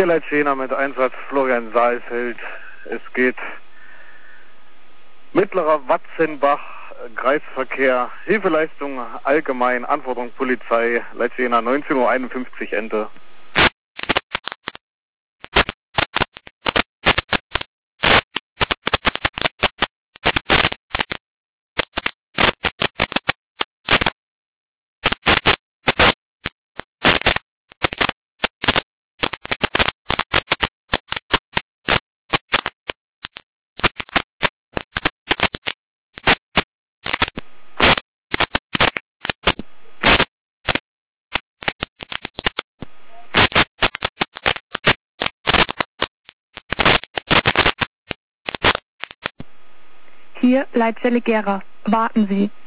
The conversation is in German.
Hier Leitschena mit Einsatz Florian Saalfeld. Es geht mittlerer Watzenbach, Kreisverkehr, Hilfeleistung allgemein, Anforderung Polizei, Leitschena 19:51 Uhr Ende. Hier Leitstelle Gera. Warten Sie.